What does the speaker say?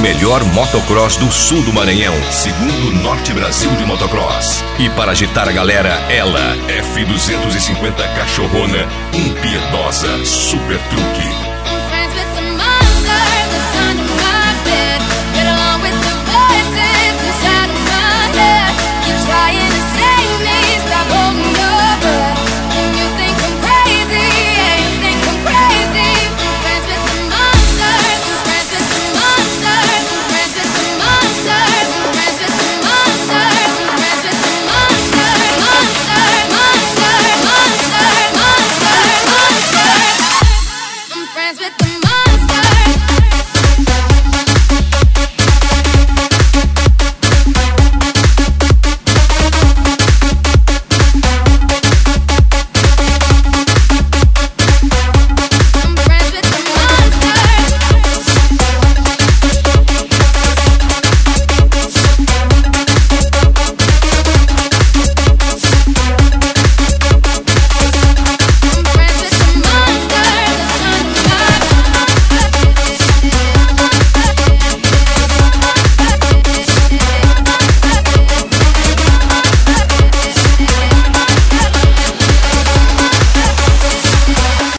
melhor motocross do sul do Maranhão, segundo o Norte Brasil de Motocross. E para agitar a galera, ela, F250 cachorrona, impiedosa, super truque. With the